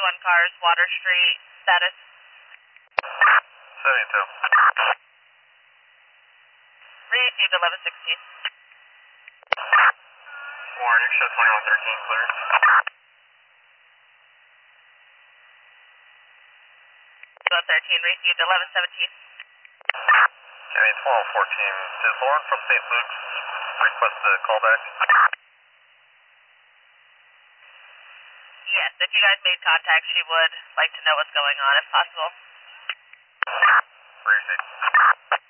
cars, Water Street, status. 72. Received 1116. Warren, show 2113 clear. 13, received 1117. County 1214. Is Lauren from St. Luke's requested a callback? Yes, if you guys made contact, she would like to know what's going on if possible. Received.